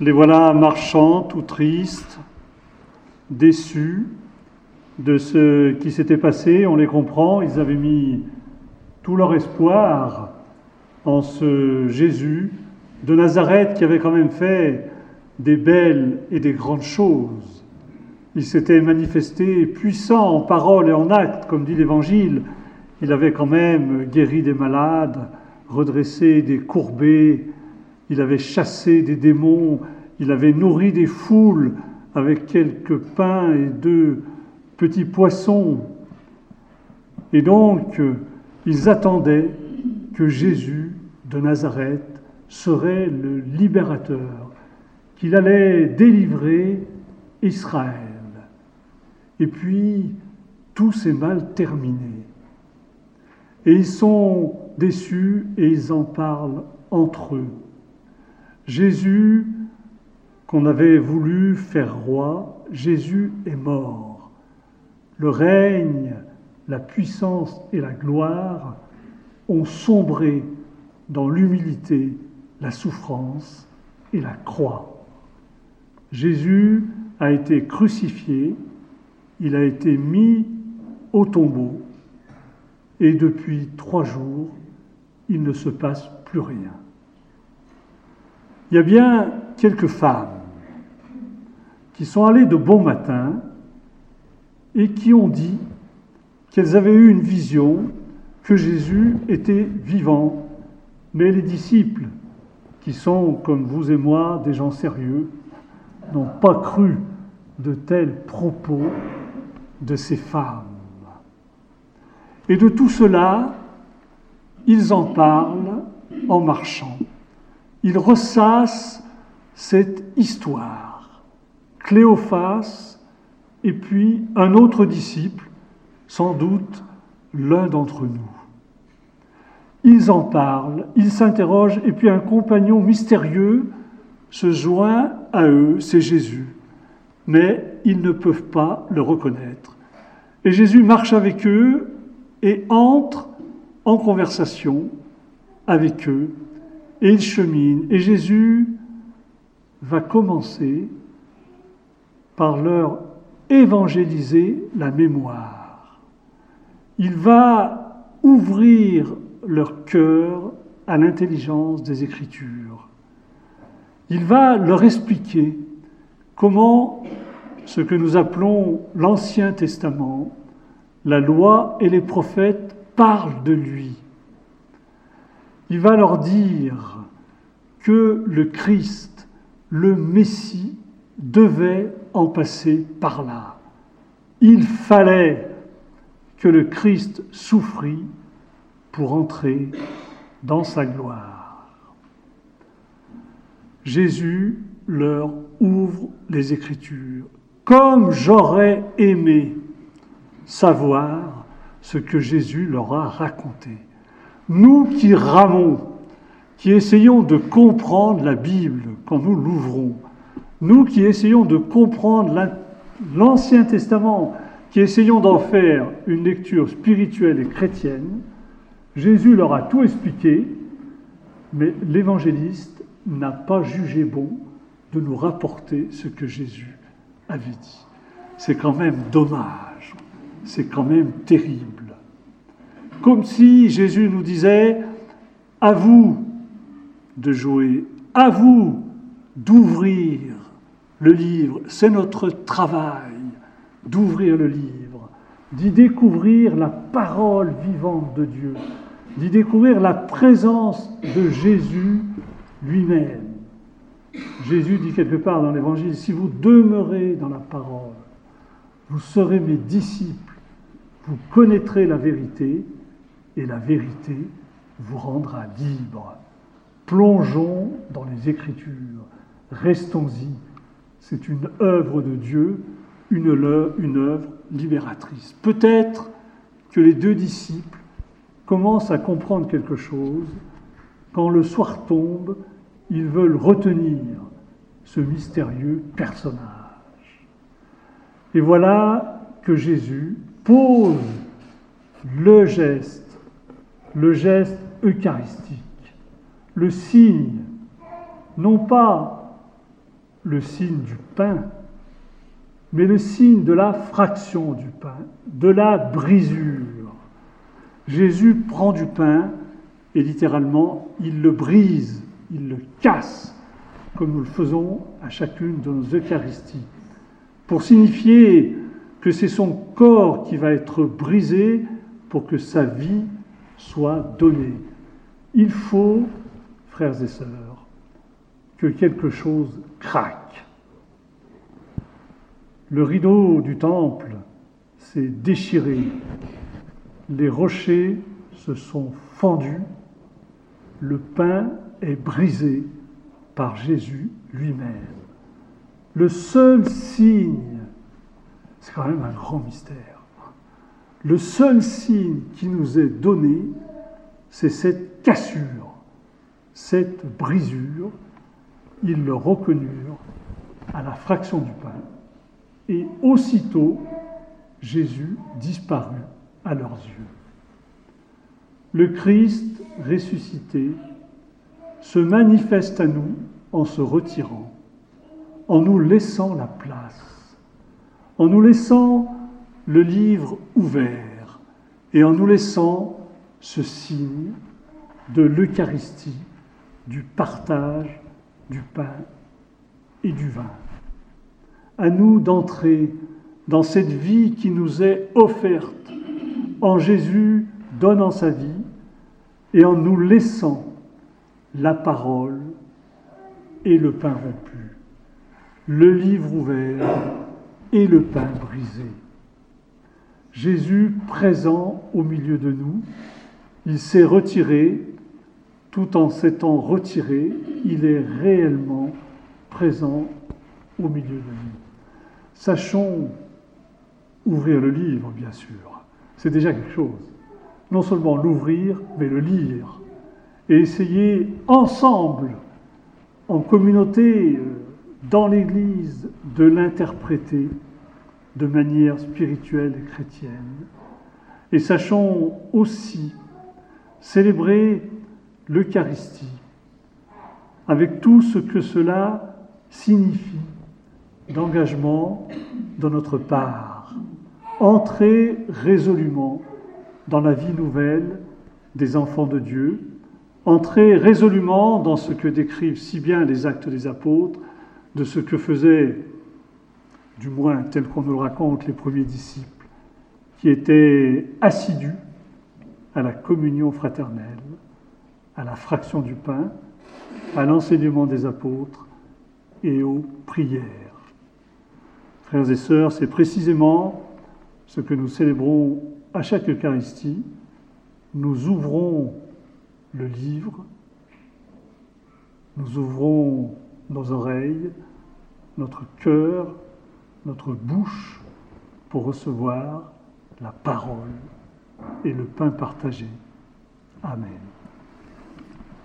Les voilà marchant, tout tristes, déçus de ce qui s'était passé. On les comprend, ils avaient mis tout leur espoir en ce Jésus de Nazareth qui avait quand même fait des belles et des grandes choses. Il s'était manifesté puissant en parole et en acte, comme dit l'Évangile. Il avait quand même guéri des malades, redressé des courbés, il avait chassé des démons, il avait nourri des foules avec quelques pains et 2 petits poissons. Et donc, ils attendaient que Jésus de Nazareth serait le libérateur, qu'il allait délivrer Israël. Et puis, tout s'est mal terminé. Et ils sont déçus et ils en parlent entre eux. Jésus, qu'on avait voulu faire roi, Jésus est mort. Le règne, la puissance et la gloire ont sombré dans l'humilité, la souffrance et la croix. Jésus a été crucifié, il a été mis au tombeau et depuis 3 jours, il ne se passe plus rien. Il y a bien quelques femmes qui sont allées de bon matin et qui ont dit qu'elles avaient eu une vision que Jésus était vivant. Mais les disciples, qui sont, comme vous et moi, des gens sérieux, n'ont pas cru de tels propos de ces femmes. Et de tout cela, ils en parlent en marchant. Ils ressassent cette histoire. Cléophas et puis un autre disciple, sans doute l'un d'entre nous. Ils en parlent, ils s'interrogent, et puis un compagnon mystérieux se joint à eux, c'est Jésus. Mais ils ne peuvent pas le reconnaître. Et Jésus marche avec eux et entre en conversation avec eux, et ils cheminent. Et Jésus va commencer par leur évangéliser la mémoire. Il va ouvrir leur cœur à l'intelligence des Écritures. Il va leur expliquer comment ce que nous appelons l'Ancien Testament, la loi et les prophètes parlent de lui. Il va leur dire que le Christ, le Messie, devait en passer par là. Il fallait que le Christ souffrit pour entrer dans sa gloire. Jésus leur ouvre les Écritures. Comme j'aurais aimé savoir ce que Jésus leur a raconté. Nous qui ramons, qui essayons de comprendre la Bible quand nous l'ouvrons, nous qui essayons de comprendre l'Ancien Testament, qui essayons d'en faire une lecture spirituelle et chrétienne, Jésus leur a tout expliqué, mais l'évangéliste n'a pas jugé bon de nous rapporter ce que Jésus avait dit. C'est quand même dommage, c'est quand même terrible. Comme si Jésus nous disait « à vous de jouer, à vous d'ouvrir le livre, c'est notre travail d'ouvrir le livre, d'y découvrir la parole vivante de Dieu, d'y découvrir la présence de Jésus lui-même. » Jésus dit quelque part dans l'Évangile, « Si vous demeurez dans la parole, vous serez mes disciples, vous connaîtrez la vérité, et la vérité vous rendra libre. » Plongeons dans les Écritures, restons-y. C'est une œuvre de Dieu, une œuvre libératrice. Peut-être que les 2 disciples commencent à comprendre quelque chose. Quand le soir tombe, ils veulent retenir ce mystérieux personnage. Et voilà que Jésus pose le geste eucharistique, le signe, non pas le signe du pain, mais le signe de la fraction du pain, de la brisure. Jésus prend du pain et littéralement, il le brise, il le casse, comme nous le faisons à chacune de nos Eucharisties, pour signifier que c'est son corps qui va être brisé pour que sa vie soit donnée. Il faut, frères et sœurs, que quelque chose craque. Le rideau du temple s'est déchiré, les rochers se sont fendus, le pain est brisé par Jésus lui-même. Le seul signe, c'est quand même un grand mystère, le seul signe qui nous est donné, c'est cette cassure, cette brisure. Ils le reconnurent à la fraction du pain. Et aussitôt, Jésus disparut à leurs yeux. Le Christ ressuscité se manifeste à nous en se retirant, en nous laissant la place, en nous laissant le livre ouvert et en nous laissant ce signe de l'Eucharistie, du partage du pain et du vin. À nous d'entrer dans cette vie qui nous est offerte en Jésus donnant sa vie et en nous laissant la parole et le pain rompu, le livre ouvert et le pain brisé. Jésus présent au milieu de nous, il s'est retiré, tout en s'étant retiré, il est réellement présent au milieu de nous. Sachons ouvrir le livre, bien sûr. C'est déjà quelque chose. Non seulement l'ouvrir, mais le lire. Et essayer ensemble, en communauté, dans l'Église, de l'interpréter de manière spirituelle et chrétienne. Et sachons aussi célébrer l'Eucharistie avec tout ce que cela signifie d'engagement de notre part. Entrer résolument dans la vie nouvelle des enfants de Dieu, entrer résolument dans ce que décrivent si bien les Actes des Apôtres, de ce que faisaient, du moins tel qu'on nous le raconte, les premiers disciples, qui étaient assidus à la communion fraternelle, à la fraction du pain, à l'enseignement des apôtres et aux prières. Frères et sœurs, c'est précisément ce que nous célébrons à chaque Eucharistie. Nous ouvrons le livre, nous ouvrons nos oreilles, notre cœur, notre bouche pour recevoir la parole et le pain partagé. Amen.